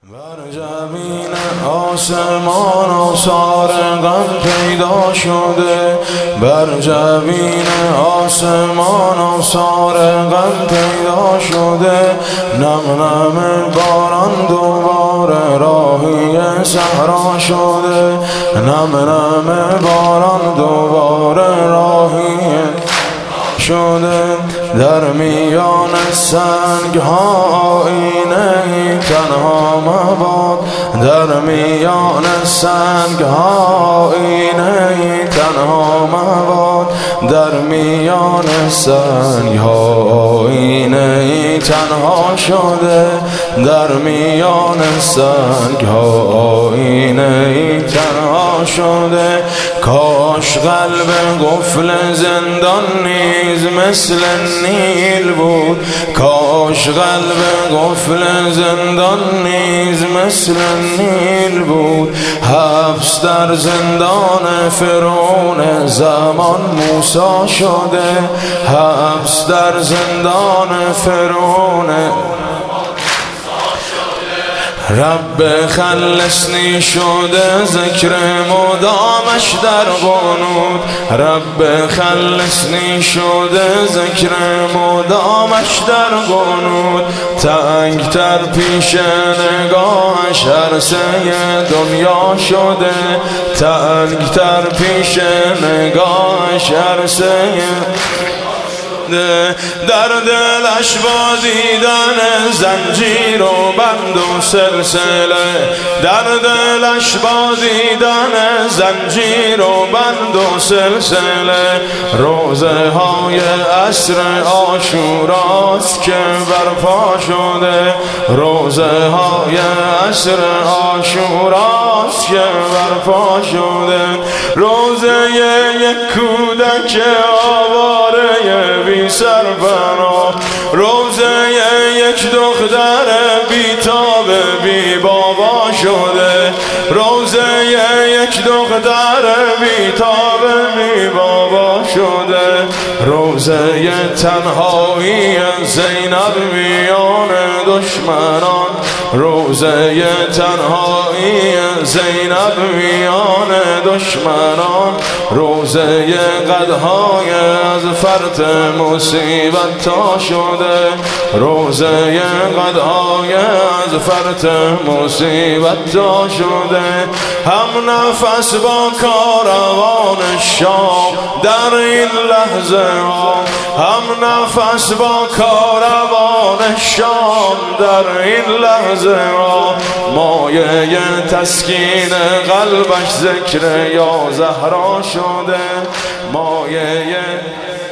بر جبین آسمان آثار غم پیدا شده، بر جبین آسمان آثار غم پیدا شده. نم نم باران دوباره راهی صحرا شده، نم نم باران دوباره راهی شده. در میان سنگ ها آینه تنها مباد، در میان سنگ ها آینه تنها مباد، در میان سنگ ها آینه تنها شده، در میان سنگ ها آینه تنها شده. کاش قلب قفل زندان نیز مثل نیل بود، کاش قلب قفل زندان نیز مثل نیل بود. حبس در زندان فرعون زمان موسی شده، حبس در زندان فرعون. رب خلصنی شده ذکر مدامش در قنوت، رب خلصنی شده ذکر مدامش در قنوت. تنگ تر پیش نگاهش عرصه دنیا شده، تنگ تر پیش نگاهش عرصه. در دلش با دیدن زنجیر و بند و سلسله، در دلش با دیدن زنجیر و بند و سلسله. روزه های عصر عاشوراست که برپا شده، روزه های عصر عاشوراست که برپا شده. روزه یک کودک آواره بی سرپناه، روزه یک دختر بیتاب بی بابا شده، روزه یک دختر بیتاب بی بابا شده. روزه تنهایی زینب میان دشمنان، روزه تنهایی زینب میان دشمنان. روزه قدهای از فرط مصیبت تا شده، روزه قدهای از فرط مصیبت تا شده. هم نفس با کاروان شام در این لحظه ها، هم نفس با کاروان شام در این لحظه ها. مایه تسکین قلبش ذکر یا زهرا شده، مایه